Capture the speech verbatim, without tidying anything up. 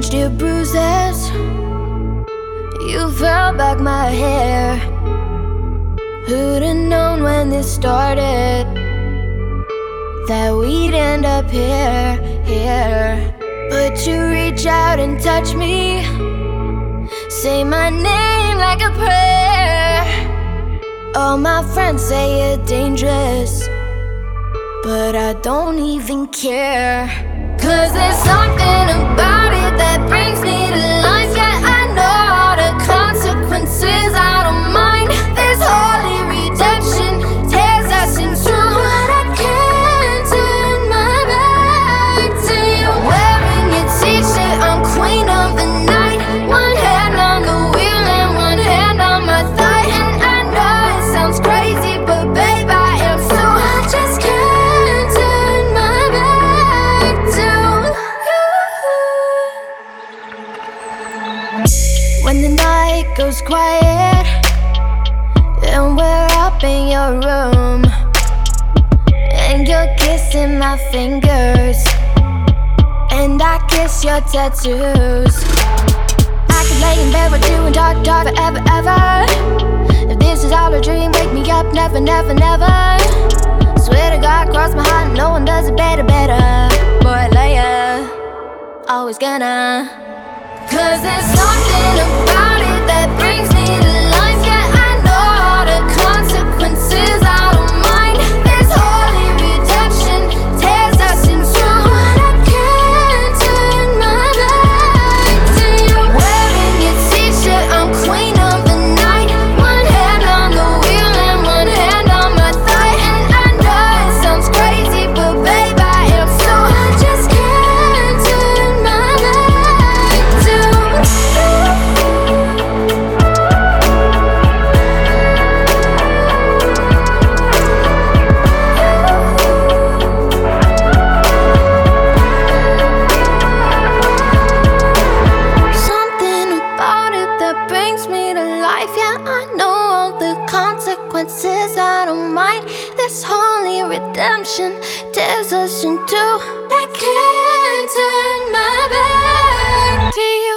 bandaged your bruises, you felt back my hair. Who'd have known when this started that we'd end up here, here? But you reach out and touch me, say my name like a prayer. All my friends say you're dangerous, but I don't even care. Cause there's something about it that brings me to life. Yeah, I know all the consequences, I don't mind. This holy redemption tears us in two, but I can't turn my back to you. Wearing your t-shirt, I'm queen of the night. One hand on the wheel and one hand on my thigh. And I know it sounds crazy, but babe, I am so. I just can't turn my back to you. When the night goes quiet and we're up in your room, and you're kissing my fingers, and I kiss your tattoos. I could lay in bed with you and talk, talk forever, ever. If this is all a dream, wake me up, never, never, never. Swear to God, cross my heart, no one does it better, better. Boy, later, always gonna. Cause there's something about it that brings me to life. Yeah, I know all the consequences, I don't mind. This holy redemption tears us in two, but I can't turn my back to you. Wearing your t-shirt, I'm queen of the night. One hand on the wheel and one hand on my thigh. And I know it sounds crazy, but babe, I am so. I just can't turn my back to you. Something about it that brings me to life. Yeah, I know all the consequences, I don't mind. This holy redemption tears us in two. I can't turn my back to you.